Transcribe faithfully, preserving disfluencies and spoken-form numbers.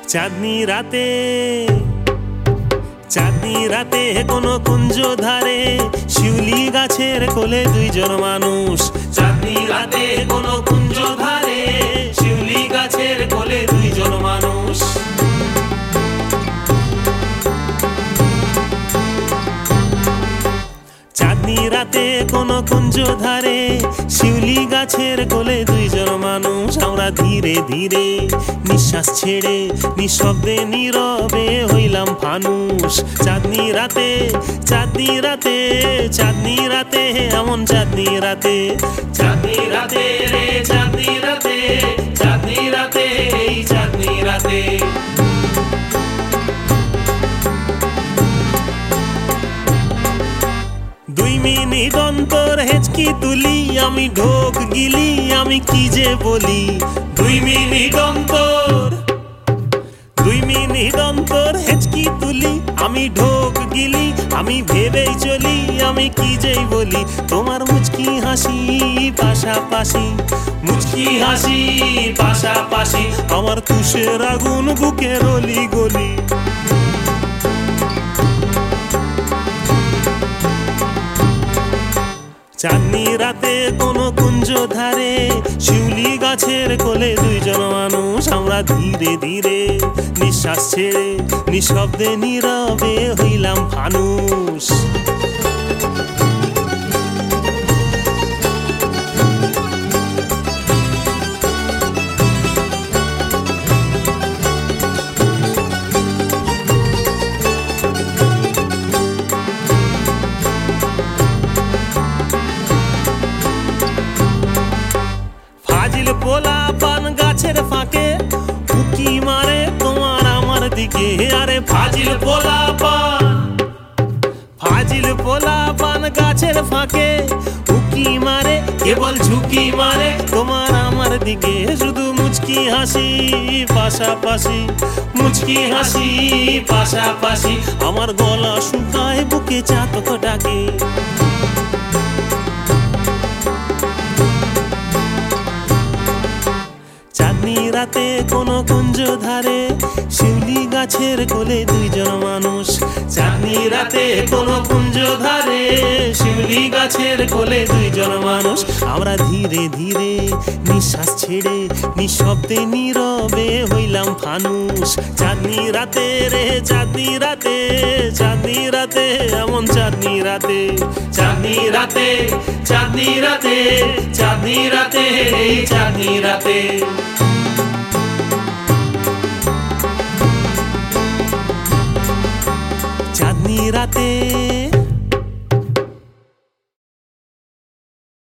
চাঁদনি রাতে চাঁদনি রাতে কোনো কুঞ্জ ধারে শিউলি গাছের কোলে দুইজন মানুষ। চাঁদনি রাতে কোনো কুঞ্জ ধারে শিউলি গাছের কোলে দুইজন মানুষ। চাঁদনি রাতে কোনো কুঞ্জ ধারে শিউলি গাছের কোলে দুইজন মানুষ। আমরা ধীরে ধীরে নিঃশ্বাস ছেড়ে নিঃশব্দে নীরবে হইলাম ফানুষ। চাঁদনি রাতে চাঁদনি রাতে চাঁদনি রাতে এমন চাঁদনি রাতে চাঁদনি রাতে রে চাঁদনি রাতে চাঁদনি রাতে এই চাঁদনি রাতে। দুই মিনিট অন্তর হেঁচকি তুলি আমি ঢোক গিলি আমি কি যে বলি। দুই মিনিট অন্তর দুই মিনিট অন্তর হেঁচকি তুলি আমি ঢোক গিলি আমি ভেবেই চলি আমি কি যেই বলি। তোমার মুচকি হাসি পাশাপাশি মুচকি হাসি পাশাপাশি আমার তুষের আগুন বুকের অলি গলি। চাঁদনি রাতে কোনো কুঞ্জ ধারে শিউলি গাছের কোলে দুইজন মানুষ। আমরা ধীরে ধীরে নিঃশ্বাস ছেড়ে নিঃশব্দে নীরবে হইলাম ফানুষ। পোলা পান গাছের ফাঁকে উকি মারে তোমার আমার দিকে। আরে ফাজিল পোলা পান ফাজিল পোলা পান গাছের ফাঁকে উকি মারে কেবল ঝুঁকি মারে তোমার আমার দিকে। শুধু মুচকি হাসি পাশাপাশি মুচকি হাসি পাশাপাশি আমার গলা শুকায় বুকে চাতক ডাকে। চাঁদনি রাতে কোনো কুঞ্জ ধারে শিউলি গাছের কোলে দুইজন মানুষ। চাঁদনি রাতে কোনো কুঞ্জ ধারে শিউলি গাছের কোলে দুইজন মানুষ। আমরা ধীরে ধীরে নিঃশ্বাস ছেড়ে নিঃশব্দে নীরবে হইলাম ফানুষ। চাঁদনি রাতে রে চাঁদনি রাতে চাঁদনি রাতে এমন চাঁদনি রাতে চাঁদনি রাতে চাঁদনি রাতে চাঁদনি রাতে এই চাঁদনি রাতে। চাঁদনি রাতে।